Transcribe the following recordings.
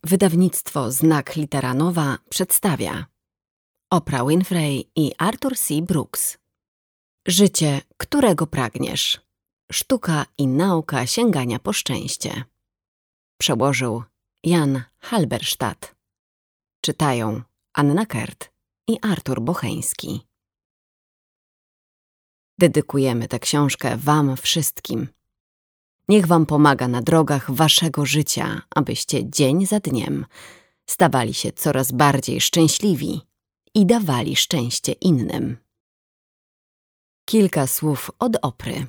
Wydawnictwo Znak Litera Nowa przedstawia Oprah Winfrey i Arthur C. Brooks. Życie, którego pragniesz. Sztuka i nauka sięgania po szczęście. Przełożył Jan Halberstadt. Czytają Anna Kert i Artur Bocheński. Dedykujemy tę książkę wam wszystkim. Niech wam pomaga na drogach waszego życia, abyście dzień za dniem stawali się coraz bardziej szczęśliwi i dawali szczęście innym. Kilka słów od Opry.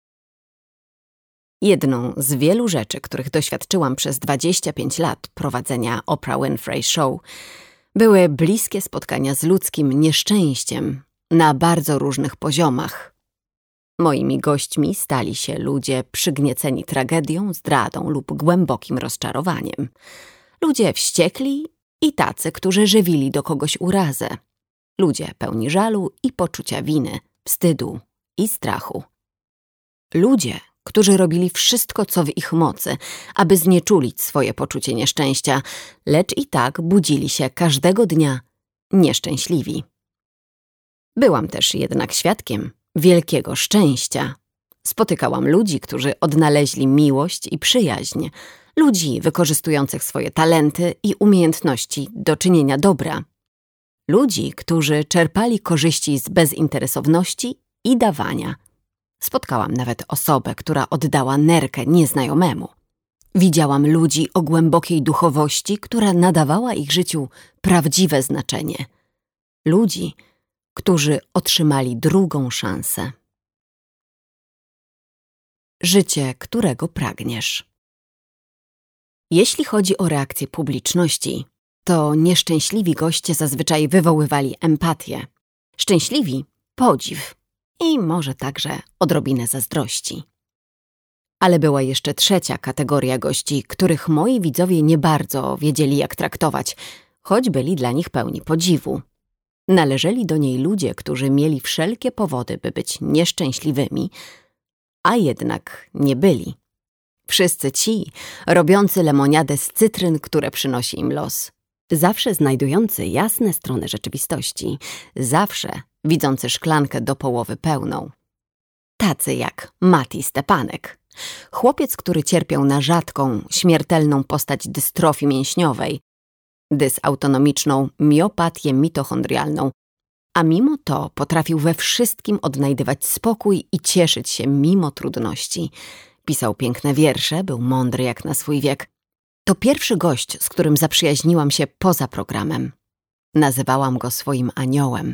Jedną z wielu rzeczy, których doświadczyłam przez 25 lat prowadzenia Oprah Winfrey Show, były bliskie spotkania z ludzkim nieszczęściem na bardzo różnych poziomach. Moimi gośćmi stali się ludzie przygnieceni tragedią, zdradą lub głębokim rozczarowaniem. Ludzie wściekli i tacy, którzy żywili do kogoś urazę. Ludzie pełni żalu i poczucia winy, wstydu i strachu. Ludzie, którzy robili wszystko, co w ich mocy, aby znieczulić swoje poczucie nieszczęścia, lecz i tak budzili się każdego dnia nieszczęśliwi. Byłam też jednak świadkiem wielkiego szczęścia. Spotykałam ludzi, którzy odnaleźli miłość i przyjaźń, ludzi wykorzystujących swoje talenty i umiejętności do czynienia dobra, ludzi, którzy czerpali korzyści z bezinteresowności i dawania. Spotkałam nawet osobę, która oddała nerkę nieznajomemu. Widziałam ludzi o głębokiej duchowości, która nadawała ich życiu prawdziwe znaczenie. Ludzi, którzy otrzymali drugą szansę. Życie, którego pragniesz. Jeśli chodzi o reakcję publiczności, to nieszczęśliwi goście zazwyczaj wywoływali empatię, szczęśliwi podziw i może także odrobinę zazdrości. Ale była jeszcze trzecia kategoria gości, których moi widzowie nie bardzo wiedzieli, jak traktować, choć byli dla nich pełni podziwu. Należeli do niej ludzie, którzy mieli wszelkie powody, by być nieszczęśliwymi, a jednak nie byli. Wszyscy ci, robiący lemoniadę z cytryn, które przynosi im los. Zawsze znajdujący jasne strony rzeczywistości. Zawsze widzący szklankę do połowy pełną. Tacy jak Mati Stepanek. Chłopiec, który cierpiał na rzadką, śmiertelną postać dystrofii mięśniowej, dysautonomiczną miopatię mitochondrialną, a mimo to potrafił we wszystkim odnajdywać spokój i cieszyć się mimo trudności. Pisał piękne wiersze, był mądry jak na swój wiek. To pierwszy gość, z którym zaprzyjaźniłam się poza programem. Nazywałam go swoim aniołem.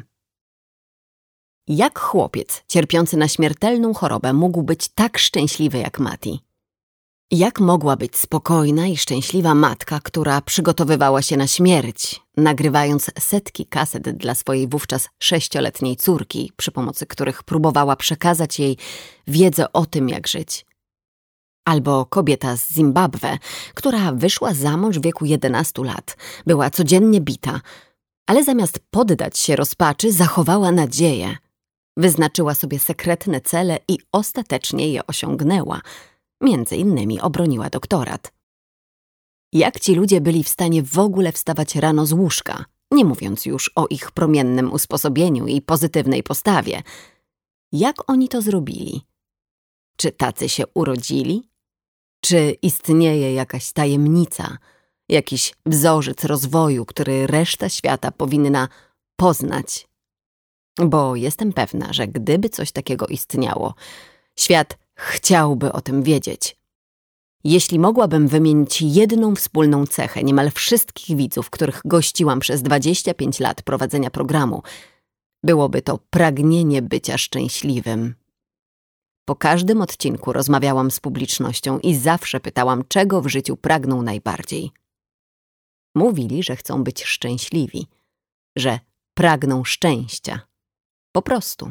Jak chłopiec cierpiący na śmiertelną chorobę mógł być tak szczęśliwy jak Mati? Jak mogła być spokojna i szczęśliwa matka, która przygotowywała się na śmierć, nagrywając setki kaset dla swojej wówczas 6-letniej córki, przy pomocy których próbowała przekazać jej wiedzę o tym, jak żyć? Albo kobieta z Zimbabwe, która wyszła za mąż w wieku 11 lat, była codziennie bita, ale zamiast poddać się rozpaczy, zachowała nadzieję. Wyznaczyła sobie sekretne cele i ostatecznie je osiągnęła. Między innymi obroniła doktorat. Jak ci ludzie byli w stanie w ogóle wstawać rano z łóżka, nie mówiąc już o ich promiennym usposobieniu i pozytywnej postawie? Jak oni to zrobili? Czy tacy się urodzili? Czy istnieje jakaś tajemnica, jakiś wzorzec rozwoju, który reszta świata powinna poznać? Bo jestem pewna, że gdyby coś takiego istniało, świat chciałby o tym wiedzieć. Jeśli mogłabym wymienić jedną wspólną cechę niemal wszystkich widzów, których gościłam przez 25 lat prowadzenia programu, byłoby to pragnienie bycia szczęśliwym. Po każdym odcinku rozmawiałam z publicznością i zawsze pytałam, czego w życiu pragną najbardziej. Mówili, że chcą być szczęśliwi, że pragną szczęścia. Po prostu.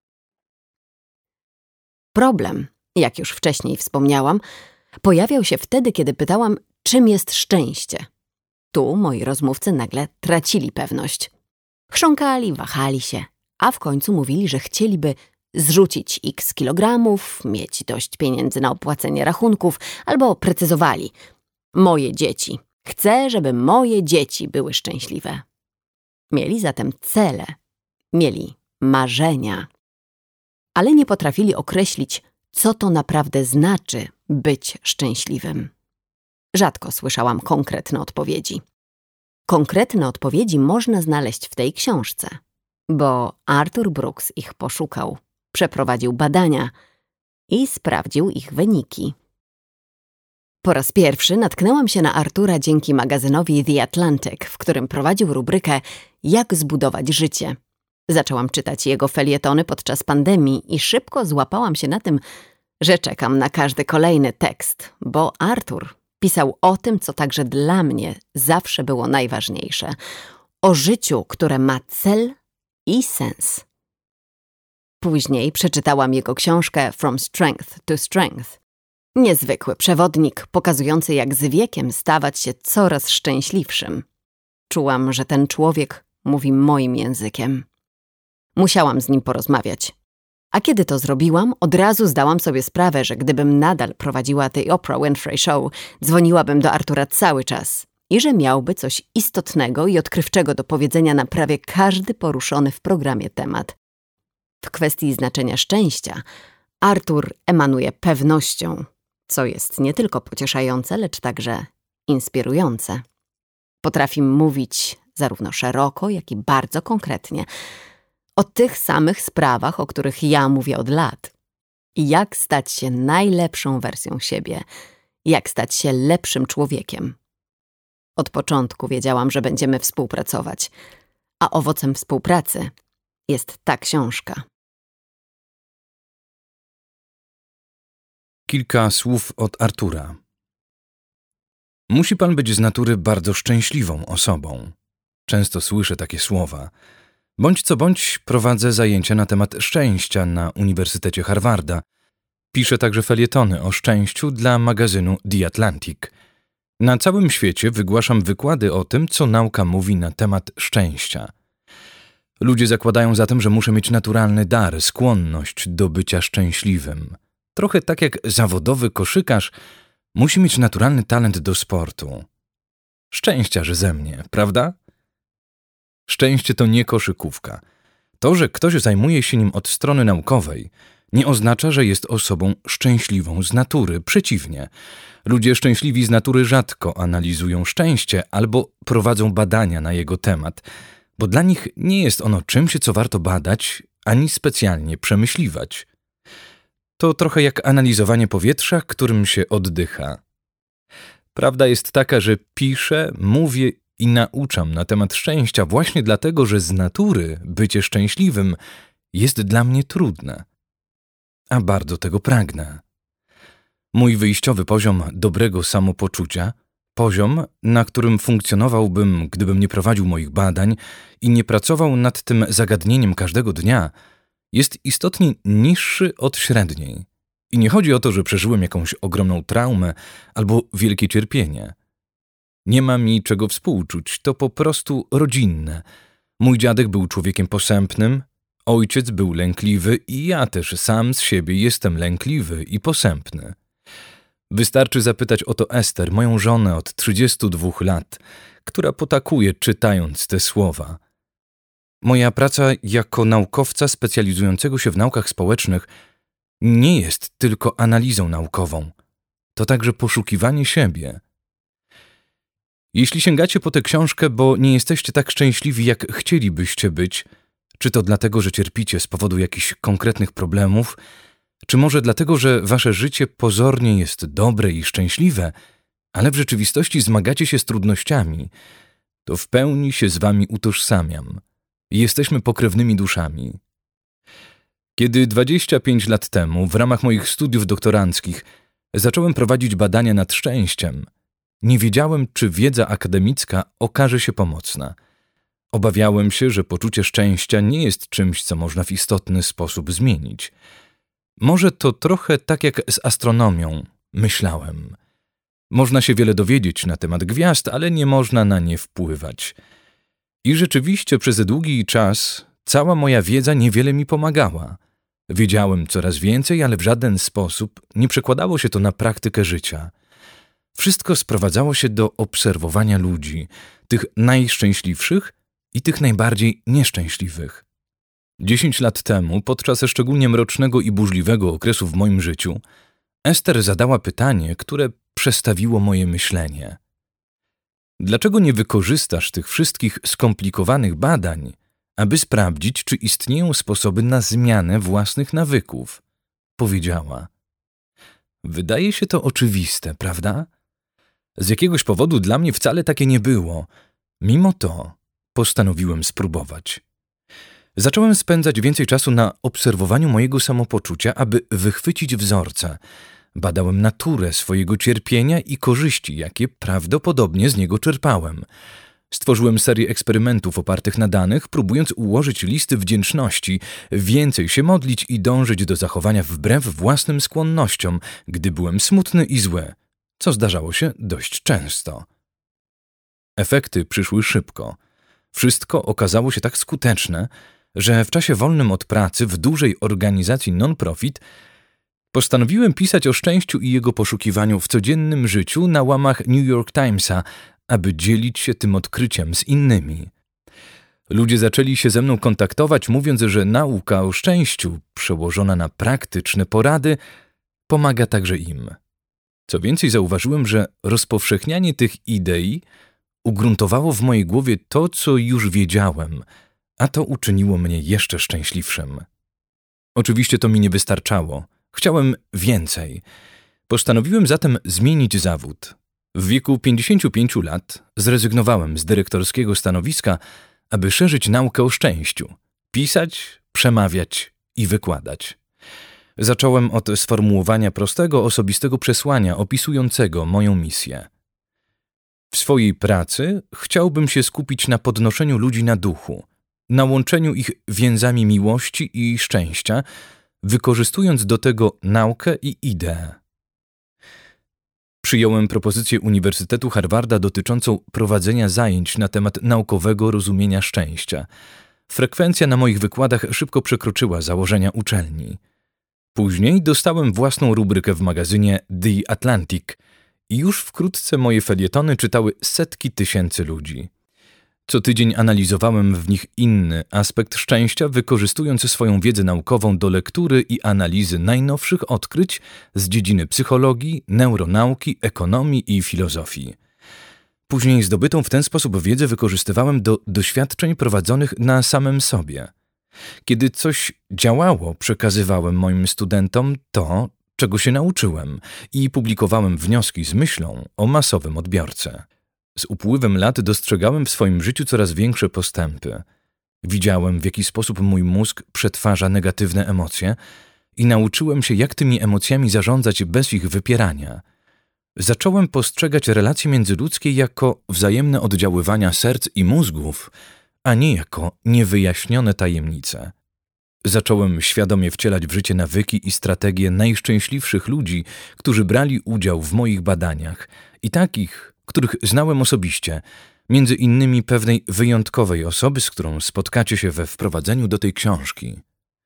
Problem, jak już wcześniej wspomniałam, pojawiał się wtedy, kiedy pytałam, czym jest szczęście. Tu moi rozmówcy nagle tracili pewność. Chrząkali, wahali się, a w końcu mówili, że chcieliby zrzucić x kilogramów, mieć dość pieniędzy na opłacenie rachunków, albo precyzowali: moje dzieci Chcę, żeby moje dzieci były szczęśliwe. Mieli zatem cele, mieli marzenia, ale nie potrafili określić, co to naprawdę znaczy być szczęśliwym. Rzadko słyszałam konkretne odpowiedzi. Konkretne odpowiedzi można znaleźć w tej książce, bo Arthur Brooks ich poszukał, przeprowadził badania i sprawdził ich wyniki. Po raz pierwszy natknęłam się na Artura dzięki magazynowi The Atlantic, w którym prowadził rubrykę „Jak zbudować życie”. Zaczęłam czytać jego felietony podczas pandemii i szybko złapałam się na tym, że czekam na każdy kolejny tekst, bo Artur pisał o tym, co także dla mnie zawsze było najważniejsze. O życiu, które ma cel i sens. Później przeczytałam jego książkę From Strength to Strength. Niezwykły przewodnik pokazujący, jak z wiekiem stawać się coraz szczęśliwszym. Czułam, że ten człowiek mówi moim językiem. Musiałam z nim porozmawiać. A kiedy to zrobiłam, od razu zdałam sobie sprawę, że gdybym nadal prowadziła The Oprah Winfrey Show, dzwoniłabym do Artura cały czas i że miałby coś istotnego i odkrywczego do powiedzenia na prawie każdy poruszony w programie temat. W kwestii znaczenia szczęścia Artur emanuje pewnością, co jest nie tylko pocieszające, lecz także inspirujące. Potrafi mówić zarówno szeroko, jak i bardzo konkretnie o tych samych sprawach, o których ja mówię od lat. Jak stać się najlepszą wersją siebie, jak stać się lepszym człowiekiem. Od początku wiedziałam, że będziemy współpracować, a owocem współpracy jest ta książka. Kilka słów od Artura. Musi pan być z natury bardzo szczęśliwą osobą. Często słyszę takie słowa. Bądź co bądź prowadzę zajęcia na temat szczęścia na Uniwersytecie Harvarda. Piszę także felietony o szczęściu dla magazynu The Atlantic. Na całym świecie wygłaszam wykłady o tym, co nauka mówi na temat szczęścia. Ludzie zakładają zatem, że muszę mieć naturalny dar, skłonność do bycia szczęśliwym. Trochę tak jak zawodowy koszykarz musi mieć naturalny talent do sportu. Szczęściarz ze mnie, prawda? Szczęście to nie koszykówka. To, że ktoś zajmuje się nim od strony naukowej, nie oznacza, że jest osobą szczęśliwą z natury. Przeciwnie, ludzie szczęśliwi z natury rzadko analizują szczęście albo prowadzą badania na jego temat, bo dla nich nie jest ono czymś, co warto badać, ani specjalnie przemyśliwać. To trochę jak analizowanie powietrza, którym się oddycha. Prawda jest taka, że piszę, mówię i nauczam na temat szczęścia właśnie dlatego, że z natury bycie szczęśliwym jest dla mnie trudne. A bardzo tego pragnę. Mój wyjściowy poziom dobrego samopoczucia, poziom, na którym funkcjonowałbym, gdybym nie prowadził moich badań i nie pracował nad tym zagadnieniem każdego dnia, jest istotnie niższy od średniej. I nie chodzi o to, że przeżyłem jakąś ogromną traumę albo wielkie cierpienie. Nie ma mi czego współczuć, to po prostu rodzinne. Mój dziadek był człowiekiem posępnym, ojciec był lękliwy i ja też sam z siebie jestem lękliwy i posępny. Wystarczy zapytać o to Ester, moją żonę od 32 lat, która potakuje czytając te słowa. Moja praca jako naukowca specjalizującego się w naukach społecznych nie jest tylko analizą naukową. To także poszukiwanie siebie. Jeśli sięgacie po tę książkę, bo nie jesteście tak szczęśliwi, jak chcielibyście być, czy to dlatego, że cierpicie z powodu jakichś konkretnych problemów, czy może dlatego, że wasze życie pozornie jest dobre i szczęśliwe, ale w rzeczywistości zmagacie się z trudnościami, to w pełni się z wami utożsamiam. Jesteśmy pokrewnymi duszami. Kiedy 25 lat temu w ramach moich studiów doktoranckich zacząłem prowadzić badania nad szczęściem, nie wiedziałem, czy wiedza akademicka okaże się pomocna. Obawiałem się, że poczucie szczęścia nie jest czymś, co można w istotny sposób zmienić. Może to trochę tak jak z astronomią, myślałem. Można się wiele dowiedzieć na temat gwiazd, ale nie można na nie wpływać. I rzeczywiście przez długi czas cała moja wiedza niewiele mi pomagała. Wiedziałem coraz więcej, ale w żaden sposób nie przekładało się to na praktykę życia. Wszystko sprowadzało się do obserwowania ludzi, tych najszczęśliwszych i tych najbardziej nieszczęśliwych. 10 lat temu, podczas szczególnie mrocznego i burzliwego okresu w moim życiu, Ester zadała pytanie, które przestawiło moje myślenie. Dlaczego nie wykorzystasz tych wszystkich skomplikowanych badań, aby sprawdzić, czy istnieją sposoby na zmianę własnych nawyków? Powiedziała. Wydaje się to oczywiste, prawda? Z jakiegoś powodu dla mnie wcale takie nie było. Mimo to postanowiłem spróbować. Zacząłem spędzać więcej czasu na obserwowaniu mojego samopoczucia, aby wychwycić wzorce. Badałem naturę swojego cierpienia i korzyści, jakie prawdopodobnie z niego czerpałem. Stworzyłem serię eksperymentów opartych na danych, próbując ułożyć listy wdzięczności, więcej się modlić i dążyć do zachowania wbrew własnym skłonnościom, gdy byłem smutny i zły, co zdarzało się dość często. Efekty przyszły szybko. Wszystko okazało się tak skuteczne, że w czasie wolnym od pracy w dużej organizacji non-profit postanowiłem pisać o szczęściu i jego poszukiwaniu w codziennym życiu na łamach New York Timesa, aby dzielić się tym odkryciem z innymi. Ludzie zaczęli się ze mną kontaktować, mówiąc, że nauka o szczęściu, przełożona na praktyczne porady, pomaga także im. Co więcej, zauważyłem, że rozpowszechnianie tych idei ugruntowało w mojej głowie to, co już wiedziałem, a to uczyniło mnie jeszcze szczęśliwszym. Oczywiście to mi nie wystarczało. Chciałem więcej. Postanowiłem zatem zmienić zawód. W wieku 55 lat zrezygnowałem z dyrektorskiego stanowiska, aby szerzyć naukę o szczęściu, pisać, przemawiać i wykładać. Zacząłem od sformułowania prostego, osobistego przesłania opisującego moją misję. W swojej pracy chciałbym się skupić na podnoszeniu ludzi na duchu, na łączeniu ich więzami miłości i szczęścia, wykorzystując do tego naukę i ideę. Przyjąłem propozycję Uniwersytetu Harvarda dotyczącą prowadzenia zajęć na temat naukowego rozumienia szczęścia. Frekwencja na moich wykładach szybko przekroczyła założenia uczelni. Później dostałem własną rubrykę w magazynie The Atlantic i już wkrótce moje felietony czytały setki tysięcy ludzi. Co tydzień analizowałem w nich inny aspekt szczęścia, wykorzystując swoją wiedzę naukową do lektury i analizy najnowszych odkryć z dziedziny psychologii, neuronauki, ekonomii i filozofii. Później zdobytą w ten sposób wiedzę wykorzystywałem do doświadczeń prowadzonych na samym sobie. Kiedy coś działało, przekazywałem moim studentom to, czego się nauczyłem i publikowałem wnioski z myślą o masowym odbiorcy. Z upływem lat dostrzegałem w swoim życiu coraz większe postępy. Widziałem, w jaki sposób mój mózg przetwarza negatywne emocje i nauczyłem się, jak tymi emocjami zarządzać bez ich wypierania. Zacząłem postrzegać relacje międzyludzkie jako wzajemne oddziaływania serc i mózgów, a nie jako niewyjaśnione tajemnice. Zacząłem świadomie wcielać w życie nawyki i strategie najszczęśliwszych ludzi, którzy brali udział w moich badaniach i takich, których znałem osobiście, między innymi pewnej wyjątkowej osoby, z którą spotkacie się we wprowadzeniu do tej książki.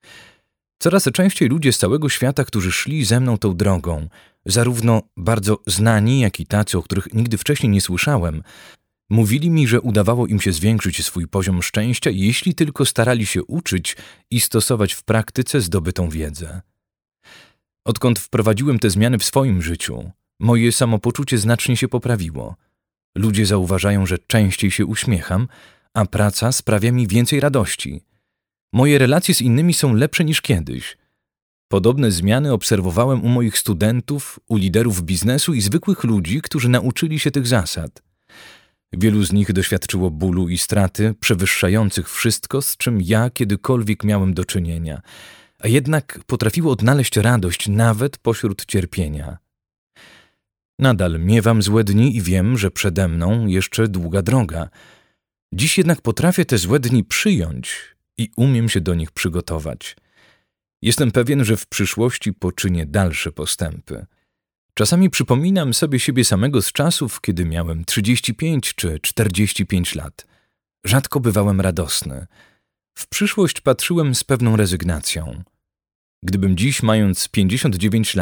Coraz częściej ludzie z całego świata, którzy szli ze mną tą drogą, zarówno bardzo znani, jak i tacy, o których nigdy wcześniej nie słyszałem, mówili mi, że udawało im się zwiększyć swój poziom szczęścia, jeśli tylko starali się uczyć i stosować w praktyce zdobytą wiedzę. Odkąd wprowadziłem te zmiany w swoim życiu, moje samopoczucie znacznie się poprawiło. Ludzie zauważają, że częściej się uśmiecham, a praca sprawia mi więcej radości. Moje relacje z innymi są lepsze niż kiedyś. Podobne zmiany obserwowałem u moich studentów, u liderów biznesu i zwykłych ludzi, którzy nauczyli się tych zasad. Wielu z nich doświadczyło bólu i straty przewyższających wszystko, z czym ja kiedykolwiek miałem do czynienia, a jednak potrafiło odnaleźć radość nawet pośród cierpienia. Nadal miewam złe dni i wiem, że przede mną jeszcze długa droga. Dziś jednak potrafię te złe dni przyjąć i umiem się do nich przygotować. Jestem pewien, że w przyszłości poczynię dalsze postępy. Czasami przypominam sobie siebie samego z czasów, kiedy miałem 35 czy 45 lat. Rzadko bywałem radosny. W przyszłość patrzyłem z pewną rezygnacją. Gdybym dziś, mając 59 lat,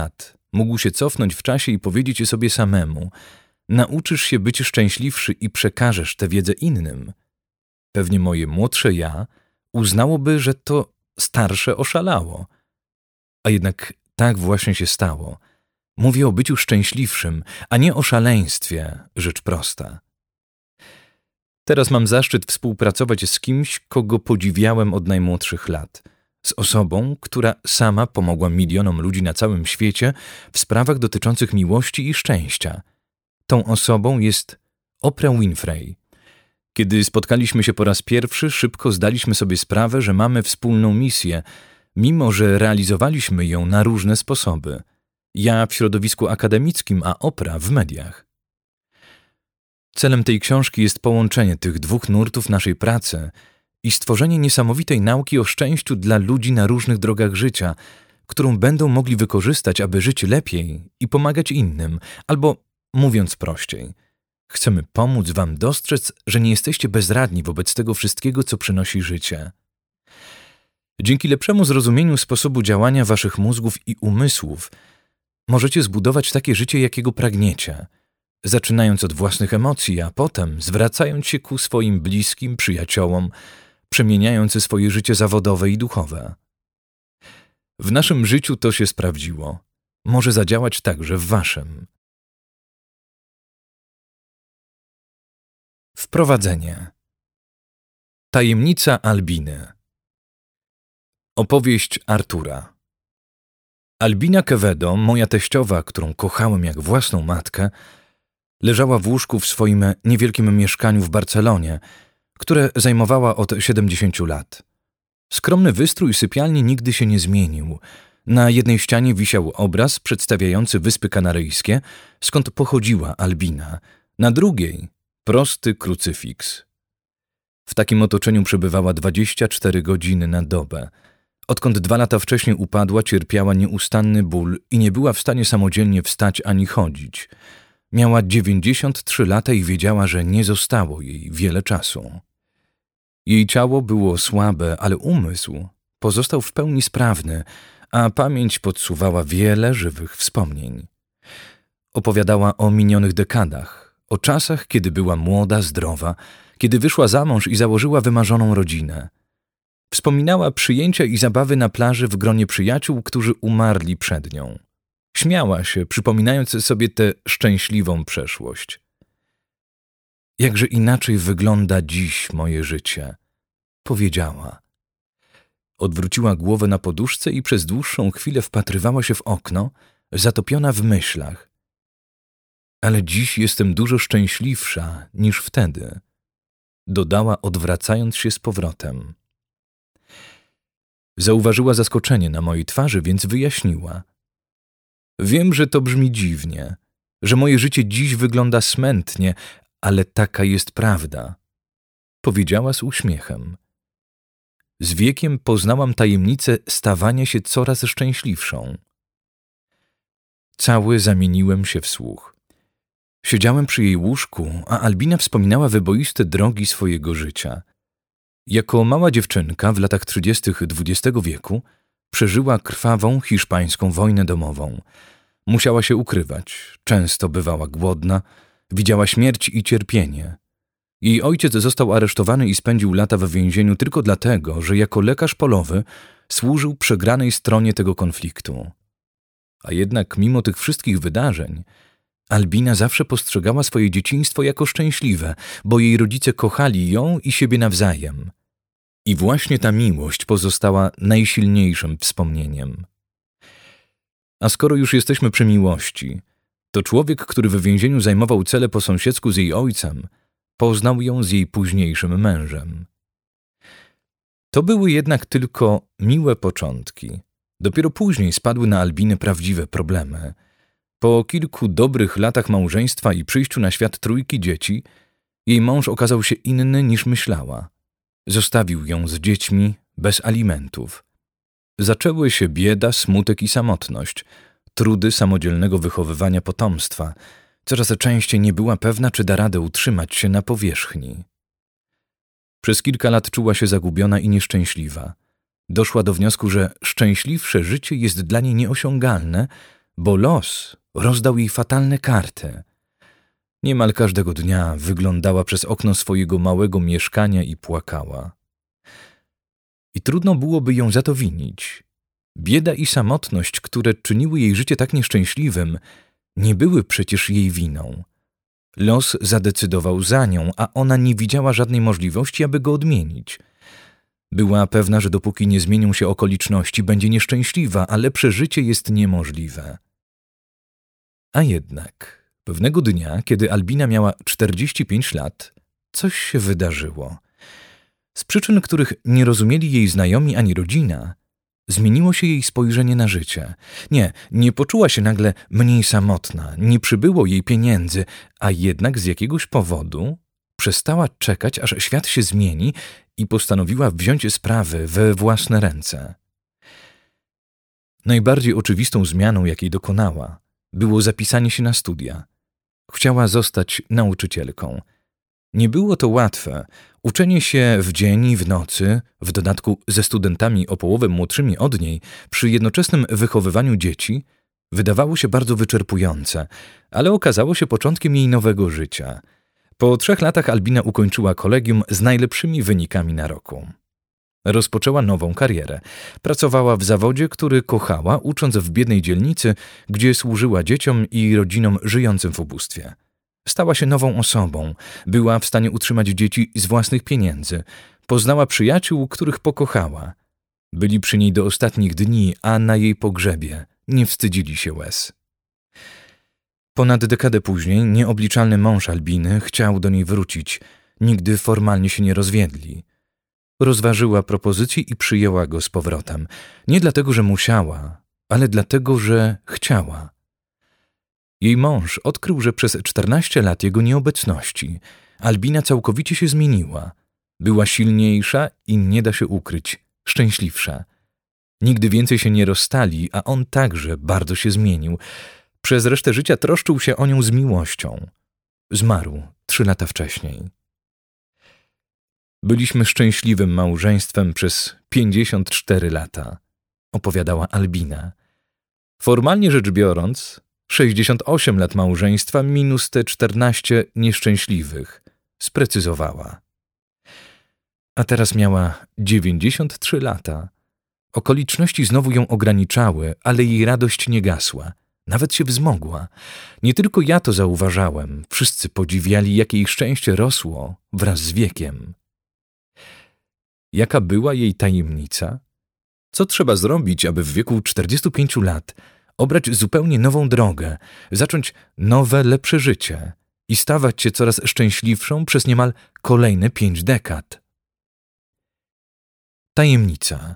mógł się cofnąć w czasie i powiedzieć sobie samemu: nauczysz się być szczęśliwszy i przekażesz tę wiedzę innym, pewnie moje młodsze ja uznałoby, że to starsze oszalało. A jednak tak właśnie się stało. Mówię o byciu szczęśliwszym, a nie o szaleństwie, rzecz prosta. Teraz mam zaszczyt współpracować z kimś, kogo podziwiałem od najmłodszych lat. Z osobą, która sama pomogła milionom ludzi na całym świecie w sprawach dotyczących miłości i szczęścia. Tą osobą jest Oprah Winfrey. Kiedy spotkaliśmy się po raz pierwszy, szybko zdaliśmy sobie sprawę, że mamy wspólną misję, mimo że realizowaliśmy ją na różne sposoby. Ja w środowisku akademickim, a Oprah w mediach. Celem tej książki jest połączenie tych dwóch nurtów naszej pracy i stworzenie niesamowitej nauki o szczęściu dla ludzi na różnych drogach życia, którą będą mogli wykorzystać, aby żyć lepiej i pomagać innym, albo, mówiąc prościej, chcemy pomóc wam dostrzec, że nie jesteście bezradni wobec tego wszystkiego, co przynosi życie. Dzięki lepszemu zrozumieniu sposobu działania waszych mózgów i umysłów możecie zbudować takie życie, jakiego pragniecie, zaczynając od własnych emocji, a potem zwracając się ku swoim bliskim, przyjaciołom, przemieniając swoje życie zawodowe i duchowe. W naszym życiu to się sprawdziło. Może zadziałać także w waszym. Wprowadzenie. Tajemnica Albiny. Opowieść Artura. Albina Quevedo, moja teściowa, którą kochałem jak własną matkę, leżała w łóżku w swoim niewielkim mieszkaniu w Barcelonie, które zajmowała od 70 lat. Skromny wystrój sypialni nigdy się nie zmienił. Na jednej ścianie wisiał obraz przedstawiający Wyspy Kanaryjskie, skąd pochodziła Albina, na drugiej prosty krucyfiks. W takim otoczeniu przebywała 24 godziny na dobę. Odkąd 2 lata wcześniej upadła, cierpiała nieustanny ból i nie była w stanie samodzielnie wstać ani chodzić. Miała 93 lata i wiedziała, że nie zostało jej wiele czasu. Jej ciało było słabe, ale umysł pozostał w pełni sprawny, a pamięć podsuwała wiele żywych wspomnień. Opowiadała o minionych dekadach, o czasach, kiedy była młoda, zdrowa, kiedy wyszła za mąż i założyła wymarzoną rodzinę. Wspominała przyjęcia i zabawy na plaży w gronie przyjaciół, którzy umarli przed nią. Śmiała się, przypominając sobie tę szczęśliwą przeszłość. Jakże inaczej wygląda dziś moje życie, powiedziała. Odwróciła głowę na poduszce i przez dłuższą chwilę wpatrywała się w okno, zatopiona w myślach. Ale dziś jestem dużo szczęśliwsza niż wtedy, dodała, odwracając się z powrotem. Zauważyła zaskoczenie na mojej twarzy, więc wyjaśniła. Wiem, że to brzmi dziwnie, że moje życie dziś wygląda smętnie, ale taka jest prawda, powiedziała z uśmiechem. Z wiekiem poznałam tajemnicę stawania się coraz szczęśliwszą. Cały zamieniłem się w słuch. Siedziałem przy jej łóżku, a Albina wspominała wyboiste drogi swojego życia. Jako mała dziewczynka w latach 30. XX wieku przeżyła krwawą hiszpańską wojnę domową. Musiała się ukrywać, często bywała głodna, widziała śmierć i cierpienie. Jej ojciec został aresztowany i spędził lata w więzieniu tylko dlatego, że jako lekarz polowy służył przegranej stronie tego konfliktu. A jednak mimo tych wszystkich wydarzeń Albina zawsze postrzegała swoje dzieciństwo jako szczęśliwe, bo jej rodzice kochali ją i siebie nawzajem. I właśnie ta miłość pozostała najsilniejszym wspomnieniem. A skoro już jesteśmy przy miłości, to człowiek, który w więzieniu zajmował cele po sąsiedzku z jej ojcem, poznał ją z jej późniejszym mężem. To były jednak tylko miłe początki. Dopiero później spadły na Albinę prawdziwe problemy. Po kilku dobrych latach małżeństwa i przyjściu na świat 3 dzieci, jej mąż okazał się inny niż myślała. Zostawił ją z dziećmi, bez alimentów. Zaczęły się bieda, smutek i samotność, trudy samodzielnego wychowywania potomstwa. Coraz częściej nie była pewna, czy da radę utrzymać się na powierzchni. Przez kilka lat czuła się zagubiona i nieszczęśliwa. Doszła do wniosku, że szczęśliwsze życie jest dla niej nieosiągalne, bo los rozdał jej fatalne karty. Niemal każdego dnia wyglądała przez okno swojego małego mieszkania i płakała. I trudno byłoby ją za to winić. Bieda i samotność, które czyniły jej życie tak nieszczęśliwym, nie były przecież jej winą. Los zadecydował za nią, a ona nie widziała żadnej możliwości, aby go odmienić. Była pewna, że dopóki nie zmienią się okoliczności, będzie nieszczęśliwa, a lepsze życie jest niemożliwe. A jednak pewnego dnia, kiedy Albina miała 45 lat, coś się wydarzyło. Z przyczyn, których nie rozumieli jej znajomi ani rodzina, zmieniło się jej spojrzenie na życie. Nie poczuła się nagle mniej samotna, nie przybyło jej pieniędzy, a jednak z jakiegoś powodu przestała czekać, aż świat się zmieni i postanowiła wziąć sprawy we własne ręce. Najbardziej oczywistą zmianą, jakiej dokonała, było zapisanie się na studia. Chciała zostać nauczycielką. Nie było to łatwe. Uczenie się w dzień i w nocy, w dodatku ze studentami o połowę młodszymi od niej, przy jednoczesnym wychowywaniu dzieci, wydawało się bardzo wyczerpujące, ale okazało się początkiem jej nowego życia. Po 3 latach Albina ukończyła kolegium z najlepszymi wynikami na roku. Rozpoczęła nową karierę. Pracowała w zawodzie, który kochała, ucząc w biednej dzielnicy, gdzie służyła dzieciom i rodzinom żyjącym w ubóstwie. Stała się nową osobą, była w stanie utrzymać dzieci z własnych pieniędzy, poznała przyjaciół, których pokochała. Byli przy niej do ostatnich dni, a na jej pogrzebie nie wstydzili się łez. Ponad dekadę później nieobliczalny mąż Albiny chciał do niej wrócić, nigdy formalnie się nie rozwiedli. Rozważyła propozycję i przyjęła go z powrotem. Nie dlatego, że musiała, ale dlatego, że chciała. Jej mąż odkrył, że przez 14 lat jego nieobecności Albina całkowicie się zmieniła. Była silniejsza i, nie da się ukryć, szczęśliwsza. Nigdy więcej się nie rozstali, a on także bardzo się zmienił. Przez resztę życia troszczył się o nią z miłością. Zmarł 3 lata wcześniej. Byliśmy szczęśliwym małżeństwem przez 54 lata, opowiadała Albina. Formalnie rzecz biorąc, 68 lat małżeństwa minus te 14 nieszczęśliwych, sprecyzowała. A teraz miała 93 lata. Okoliczności znowu ją ograniczały, ale jej radość nie gasła. Nawet się wzmogła. Nie tylko ja to zauważałem. Wszyscy podziwiali, jakie jej szczęście rosło wraz z wiekiem. Jaka była jej tajemnica? Co trzeba zrobić, aby w wieku 45 lat obrać zupełnie nową drogę, zacząć nowe, lepsze życie i stawać się coraz szczęśliwszą przez niemal kolejne 5 dekad? Tajemnica.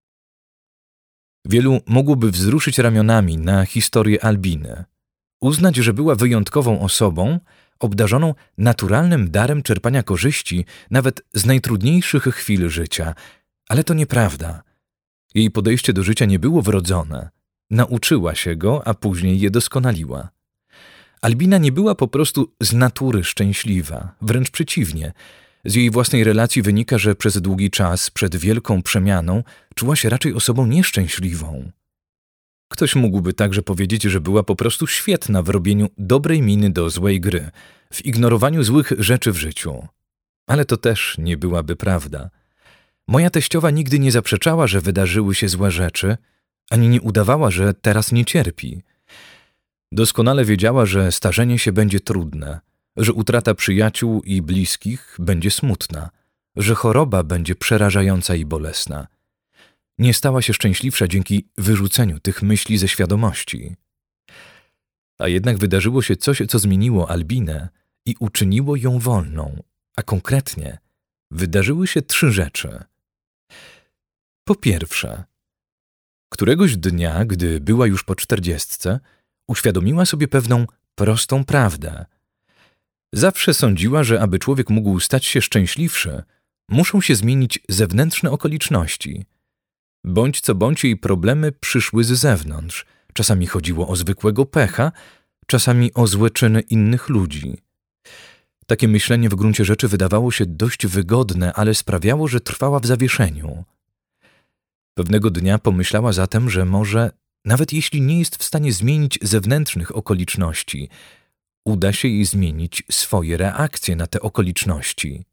Wielu mogłoby wzruszyć ramionami na historię Albiny, uznać, że była wyjątkową osobą, obdarzoną naturalnym darem czerpania korzyści nawet z najtrudniejszych chwil życia, ale to nieprawda. Jej podejście do życia nie było wrodzone. Nauczyła się go, a później je doskonaliła. Albina nie była po prostu z natury szczęśliwa, wręcz przeciwnie. Z jej własnej relacji wynika, że przez długi czas, przed wielką przemianą, czuła się raczej osobą nieszczęśliwą. Ktoś mógłby także powiedzieć, że była po prostu świetna w robieniu dobrej miny do złej gry, w ignorowaniu złych rzeczy w życiu. Ale to też nie byłaby prawda. Moja teściowa nigdy nie zaprzeczała, że wydarzyły się złe rzeczy, ani nie udawała, że teraz nie cierpi. Doskonale wiedziała, że starzenie się będzie trudne, że utrata przyjaciół i bliskich będzie smutna, że choroba będzie przerażająca i bolesna. Nie stała się szczęśliwsza dzięki wyrzuceniu tych myśli ze świadomości. A jednak wydarzyło się coś, co zmieniło Albinę i uczyniło ją wolną, a konkretnie wydarzyły się 3 rzeczy. Po pierwsze, któregoś dnia, gdy była już po 40, uświadomiła sobie pewną prostą prawdę. Zawsze sądziła, że aby człowiek mógł stać się szczęśliwszy, muszą się zmienić zewnętrzne okoliczności. Bądź co bądź jej problemy przyszły z zewnątrz. Czasami chodziło o zwykłego pecha, czasami o złe czyny innych ludzi. Takie myślenie w gruncie rzeczy wydawało się dość wygodne, ale sprawiało, że trwała w zawieszeniu. Pewnego dnia pomyślała zatem, że może Nawet jeśli nie jest w stanie zmienić zewnętrznych okoliczności, uda się jej zmienić swoje reakcje na te okoliczności.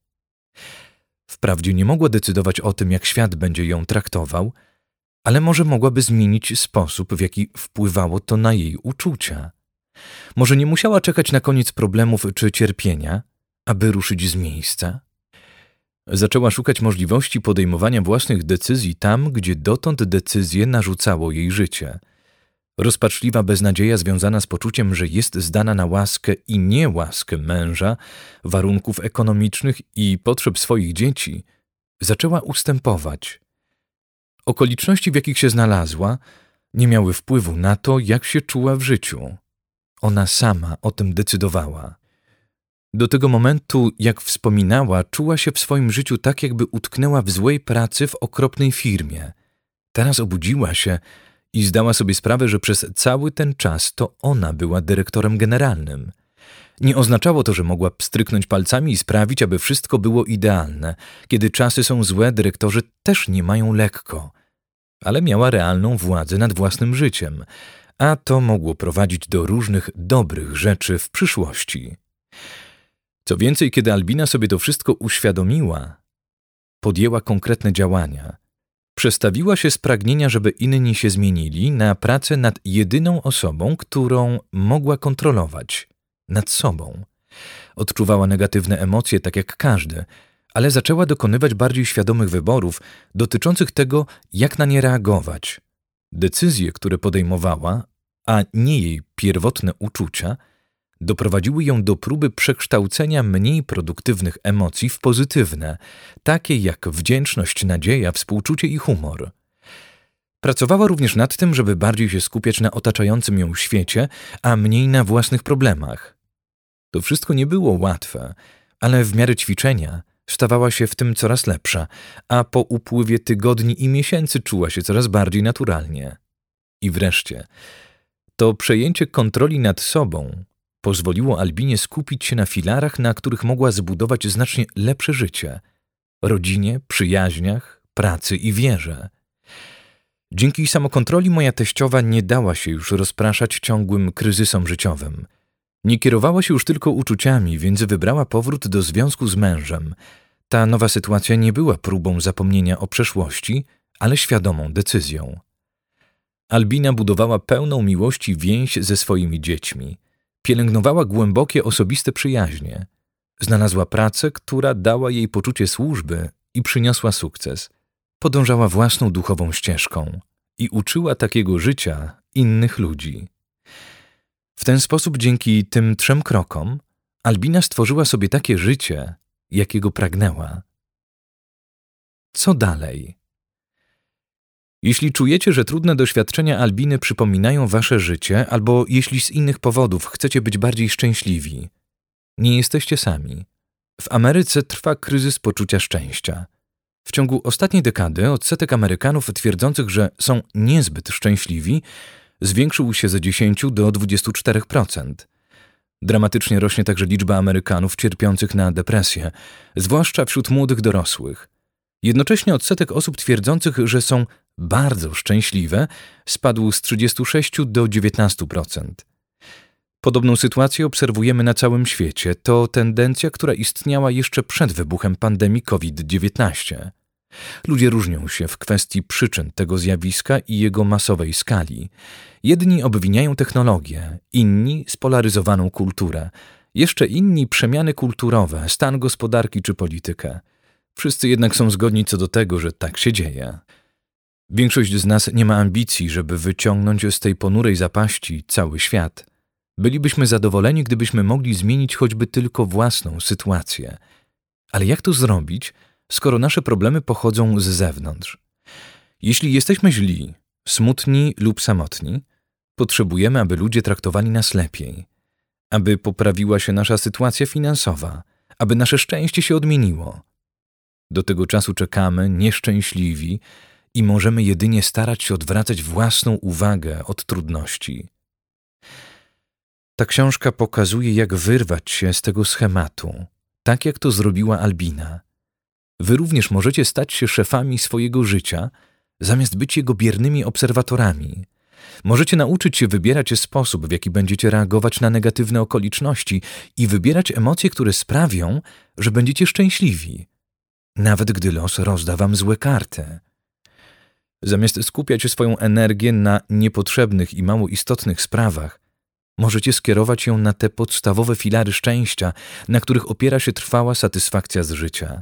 Wprawdzie nie mogła decydować o tym, jak świat będzie ją traktował, ale może mogłaby zmienić sposób, w jaki wpływało to na jej uczucia. Może nie musiała czekać na koniec problemów czy cierpienia, aby ruszyć z miejsca? Zaczęła szukać możliwości podejmowania własnych decyzji tam, gdzie dotąd decyzje narzucało jej życie. Rozpaczliwa beznadzieja związana z poczuciem, że jest zdana na łaskę i niełaskę męża, warunków ekonomicznych i potrzeb swoich dzieci, zaczęła ustępować. Okoliczności, w jakich się znalazła, nie miały wpływu na to, jak się czuła w życiu. Ona sama o tym decydowała. Do tego momentu, jak wspominała, czuła się w swoim życiu tak, jakby utknęła w złej pracy w okropnej firmie. Teraz obudziła się i zdała sobie sprawę, że przez cały ten czas to ona była dyrektorem generalnym. Nie oznaczało to, że mogła pstryknąć palcami i sprawić, aby wszystko było idealne. Kiedy czasy są złe, dyrektorzy też nie mają lekko. Ale miała realną władzę nad własnym życiem, a to mogło prowadzić do różnych dobrych rzeczy w przyszłości. Co więcej, kiedy Albina sobie to wszystko uświadomiła, podjęła konkretne działania. Przestawiła się z pragnienia, żeby inni się zmienili, na pracę nad jedyną osobą, którą mogła kontrolować – nad sobą. Odczuwała negatywne emocje tak jak każdy, ale zaczęła dokonywać bardziej świadomych wyborów dotyczących tego, jak na nie reagować. Decyzje, które podejmowała, a nie jej pierwotne uczucia, doprowadziły ją do próby przekształcenia mniej produktywnych emocji w pozytywne, takie jak wdzięczność, nadzieja, współczucie i humor. Pracowała również nad tym, żeby bardziej się skupiać na otaczającym ją świecie, a mniej na własnych problemach. To wszystko nie było łatwe, ale w miarę ćwiczenia stawała się w tym coraz lepsza, a po upływie tygodni i miesięcy czuła się coraz bardziej naturalnie. I wreszcie, to przejęcie kontroli nad sobą pozwoliło Albinie skupić się na filarach, na których mogła zbudować znacznie lepsze życie – rodzinie, przyjaźniach, pracy i wierze. Dzięki samokontroli moja teściowa nie dała się już rozpraszać ciągłym kryzysom życiowym. Nie kierowała się już tylko uczuciami, więc wybrała powrót do związku z mężem. Ta nowa sytuacja nie była próbą zapomnienia o przeszłości, ale świadomą decyzją. Albina budowała pełną miłości więź ze swoimi dziećmi. Pielęgnowała głębokie osobiste przyjaźnie. Znalazła pracę, która dała jej poczucie służby i przyniosła sukces. Podążała własną duchową ścieżką i uczyła takiego życia innych ludzi. W ten sposób, dzięki tym 3 krokom, Albina stworzyła sobie takie życie, jakiego pragnęła. Co dalej? Jeśli czujecie, że trudne doświadczenia Albiny przypominają wasze życie, albo jeśli z innych powodów chcecie być bardziej szczęśliwi, nie jesteście sami. W Ameryce trwa kryzys poczucia szczęścia. W ciągu ostatniej dekady odsetek Amerykanów twierdzących, że są niezbyt szczęśliwi, zwiększył się z 10 do 24%. Dramatycznie rośnie także liczba Amerykanów cierpiących na depresję, zwłaszcza wśród młodych dorosłych. Jednocześnie odsetek osób twierdzących, że są bardzo szczęśliwe, spadł z 36 do 19%. Podobną sytuację obserwujemy na całym świecie. To tendencja, która istniała jeszcze przed wybuchem pandemii COVID-19. Ludzie różnią się w kwestii przyczyn tego zjawiska i jego masowej skali. Jedni obwiniają technologię, inni spolaryzowaną kulturę, jeszcze inni przemiany kulturowe, stan gospodarki czy politykę. Wszyscy jednak są zgodni co do tego, że tak się dzieje. Większość z nas nie ma ambicji, żeby wyciągnąć z tej ponurej zapaści cały świat. Bylibyśmy zadowoleni, gdybyśmy mogli zmienić choćby tylko własną sytuację. Ale jak to zrobić, skoro nasze problemy pochodzą z zewnątrz? Jeśli jesteśmy źli, smutni lub samotni, potrzebujemy, aby ludzie traktowali nas lepiej, aby poprawiła się nasza sytuacja finansowa, aby nasze szczęście się odmieniło. Do tego czasu czekamy, nieszczęśliwi, i możemy jedynie starać się odwracać własną uwagę od trudności. Ta książka pokazuje, jak wyrwać się z tego schematu, tak jak to zrobiła Albina. Wy również możecie stać się szefami swojego życia, zamiast być jego biernymi obserwatorami. Możecie nauczyć się wybierać sposób, w jaki będziecie reagować na negatywne okoliczności i wybierać emocje, które sprawią, że będziecie szczęśliwi, nawet gdy los rozda wam złe karty. Zamiast skupiać swoją energię na niepotrzebnych i mało istotnych sprawach, możecie skierować ją na te podstawowe filary szczęścia, na których opiera się trwała satysfakcja z życia.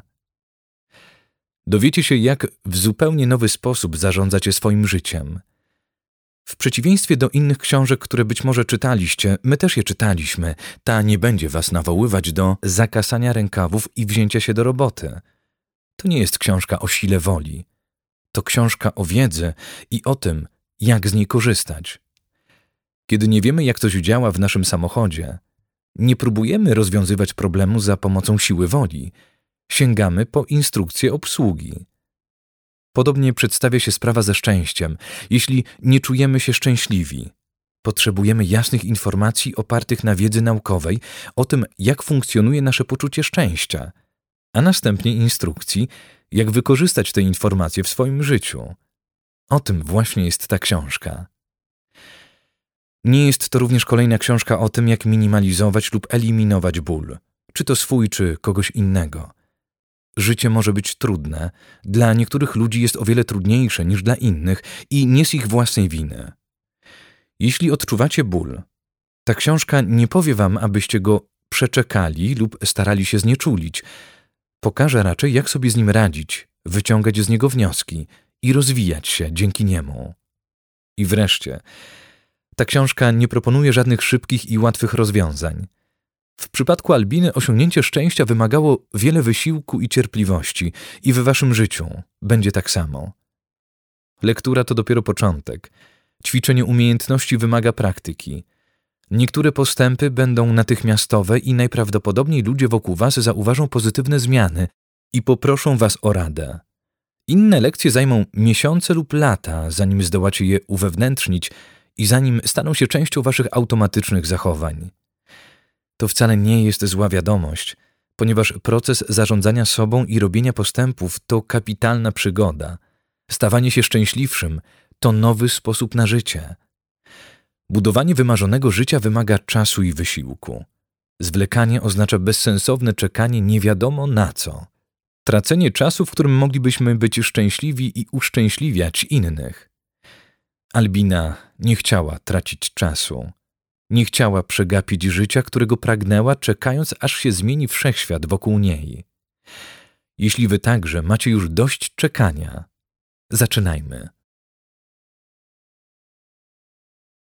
Dowiecie się, jak w zupełnie nowy sposób zarządzacie swoim życiem. W przeciwieństwie do innych książek, które być może czytaliście, my też je czytaliśmy, ta nie będzie was nawoływać do zakasania rękawów i wzięcia się do roboty. To nie jest książka o sile woli. To książka o wiedzy i o tym, jak z niej korzystać. Kiedy nie wiemy, jak coś działa w naszym samochodzie, nie próbujemy rozwiązywać problemu za pomocą siły woli. Sięgamy po instrukcję obsługi. Podobnie przedstawia się sprawa ze szczęściem. Jeśli nie czujemy się szczęśliwi, potrzebujemy jasnych informacji opartych na wiedzy naukowej o tym, jak funkcjonuje nasze poczucie szczęścia, a następnie instrukcji, jak wykorzystać te informacje w swoim życiu. O tym właśnie jest ta książka. Nie jest to również kolejna książka o tym, jak minimalizować lub eliminować ból, czy to swój, czy kogoś innego. Życie może być trudne, dla niektórych ludzi jest o wiele trudniejsze niż dla innych i nie z ich własnej winy. Jeśli odczuwacie ból, ta książka nie powie wam, abyście go przeczekali lub starali się znieczulić. Pokaże raczej, jak sobie z nim radzić, wyciągać z niego wnioski i rozwijać się dzięki niemu. I wreszcie, ta książka nie proponuje żadnych szybkich i łatwych rozwiązań. W przypadku Albiny osiągnięcie szczęścia wymagało wiele wysiłku i cierpliwości i w waszym życiu będzie tak samo. Lektura to dopiero początek. Ćwiczenie umiejętności wymaga praktyki. Niektóre postępy będą natychmiastowe i najprawdopodobniej ludzie wokół was zauważą pozytywne zmiany i poproszą was o radę. Inne lekcje zajmą miesiące lub lata, zanim zdołacie je uwewnętrznić i zanim staną się częścią waszych automatycznych zachowań. To wcale nie jest zła wiadomość, ponieważ proces zarządzania sobą i robienia postępów to kapitalna przygoda. Stawanie się szczęśliwszym to nowy sposób na życie. Budowanie wymarzonego życia wymaga czasu i wysiłku. Zwlekanie oznacza bezsensowne czekanie nie wiadomo na co. Tracenie czasu, w którym moglibyśmy być szczęśliwi i uszczęśliwiać innych. Albina nie chciała tracić czasu. Nie chciała przegapić życia, którego pragnęła, czekając, aż się zmieni wszechświat wokół niej. Jeśli wy także macie już dość czekania, zaczynajmy.